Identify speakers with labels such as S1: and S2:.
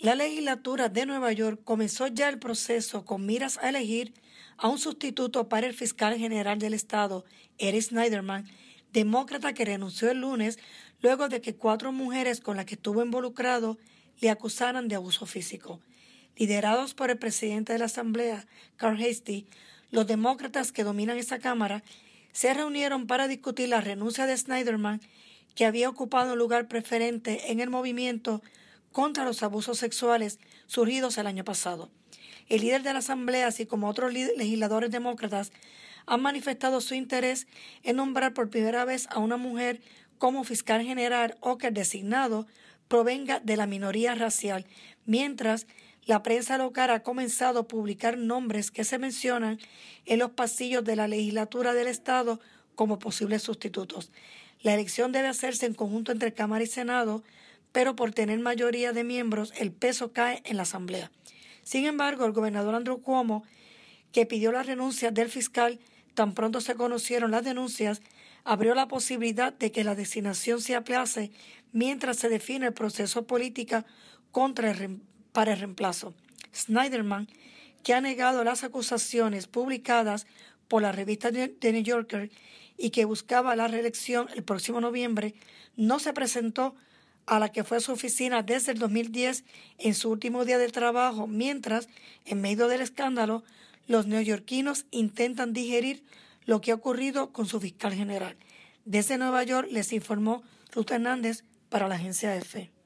S1: La legislatura de Nueva York comenzó ya el proceso con miras a elegir a un sustituto para el fiscal general del estado, Eric Schneiderman, demócrata que renunció el lunes luego de que 4 mujeres con las que estuvo involucrado le acusaran de abuso físico. Liderados por el presidente de la Asamblea, Carl Heastie, los demócratas que dominan esta Cámara se reunieron para discutir la renuncia de Schneiderman, que había ocupado un lugar preferente en el movimiento contra los abusos sexuales surgidos el año pasado. El líder de la Asamblea, así como otros legisladores demócratas, han manifestado su interés en nombrar por primera vez a una mujer como fiscal general o que el designado provenga de la minoría racial, mientras la prensa local ha comenzado a publicar nombres que se mencionan en los pasillos de la legislatura del estado como posibles sustitutos. La elección debe hacerse en conjunto entre Cámara y Senado, pero por tener mayoría de miembros, el peso cae en la Asamblea. Sin embargo, el gobernador Andrew Cuomo, que pidió la renuncia del fiscal tan pronto se conocieron las denuncias, abrió la posibilidad de que la designación se aplace mientras se define el proceso político para el reemplazo. Schneiderman, que ha negado las acusaciones publicadas por la revista The New Yorker y que buscaba la reelección el próximo noviembre, no se presentó a la que fue su oficina desde el 2010 en su último día de trabajo, mientras, en medio del escándalo, los neoyorquinos intentan digerir lo que ha ocurrido con su fiscal general. Desde Nueva York les informó Ruth Hernández para la agencia EFE.